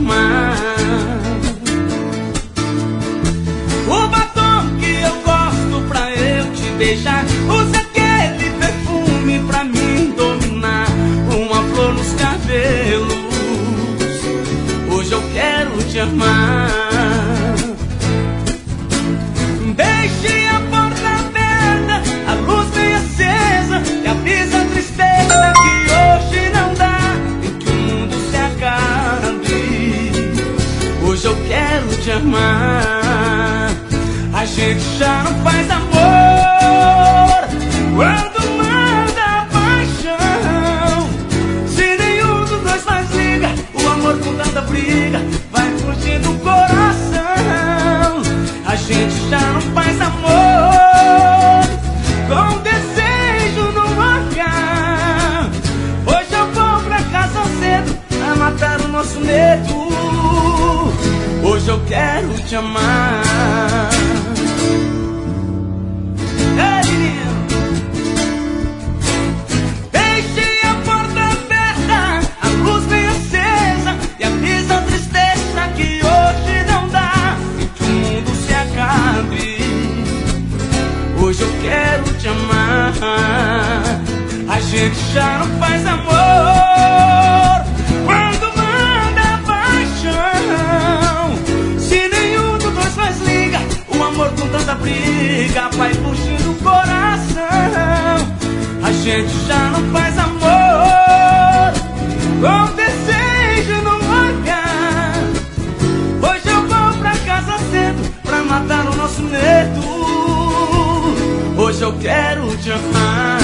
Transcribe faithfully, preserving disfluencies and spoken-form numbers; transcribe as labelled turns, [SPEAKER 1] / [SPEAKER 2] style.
[SPEAKER 1] amar. O batom que eu gosto pra eu te beijar, usa aquele perfume pra mim dominar. Uma flor nos cabelos, hoje eu quero te amar. Deixe a porta aberta, a luz bem acesa, e avisa a tristeza que hoje não dá, em que o mundo se acabe. Hoje eu quero te amar. A gente já não faz amor quando manda a paixão. Se nenhum dos dois faz liga, o amor com tanta briga vai curtindo o coração. A gente já não faz amor com desejo no olhar. Hoje eu vou pra casa cedo pra matar o nosso medo. Hoje eu quero te amar. Ei, menino, deixe a porta aberta, a luz bem acesa, e avisa a tristeza que hoje não dá, e que o mundo se acabe. Hoje eu quero te amar. A gente já não faz amor quando manda a paixão. Se nenhum dos dois faz liga, o amor com tanta briga vai puxando o coração. A gente já não faz amor com desejo no olhar. Hoje eu vou pra casa cedo pra matar o nosso medo. Hoje eu quero te amar.